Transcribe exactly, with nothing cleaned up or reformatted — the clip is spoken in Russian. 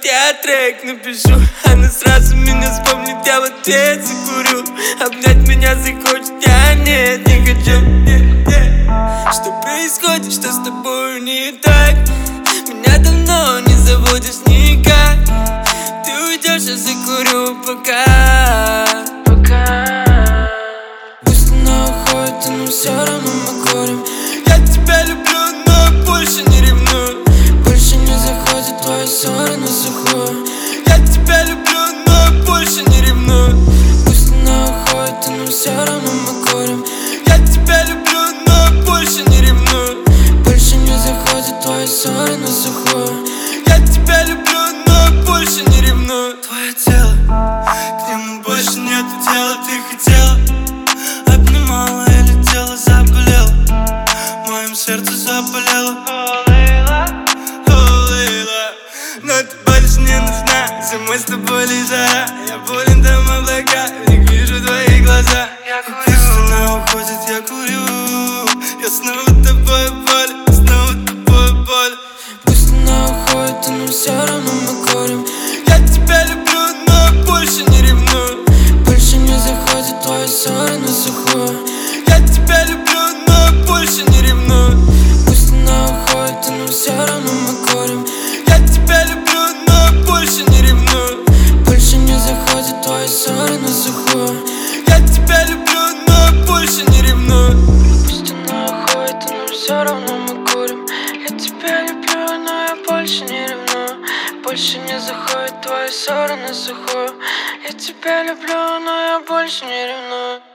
я трек напишу. Она сразу меня вспомнит, я в ответ закурю. Обнять меня захочет, я нет, не хочу. Что происходит, что с тобой не так? Меня давно не заводишь никак. Ты уйдешь, я закурю пока. Пока. Пусть она уходит, но все равно мы курим. Я тебя люблю, но больше не ревную. Больше не заходит твои ссоры на сухую. Я тебя люблю, но больше не ревную. Пусть она уходит, но все равно мы курим. Я тебя люблю, но больше не ревную. Больше не заходит твои ссоры на сухую. Я тебя люблю, но больше не ревную. Твое тело, к нему больше нету дела. Ты хотела, обнимала и летела, заболела. В моем сердце заболело. О, Лейла, о, Лейла. Но ты больше не нужна. Зимой с тобой лежа. Я болен, там облака, в них вижу твои глаза. Пусть она уходит, я курю. Я снова тобой болен, снова тобой болен. Пусть она уходит, но все равно мы курим. Я тебя люблю, но больше не ревную. Больше не заходит твои ссоры на сухую. Я тебя люблю, но больше не ревную. Пусть она уходит, но все равно мы курим. Я тебя люблю, но больше не ревную. Больше не заходит твои ссоры на сухую. Я тебя люблю, но больше не ревную. Пусть она уходит, но все равно мы курим. Я тебя люблю, но я больше не ревную. Больше не заходит твои ссоры на сухую. Я тебя люблю, но я больше не ревную.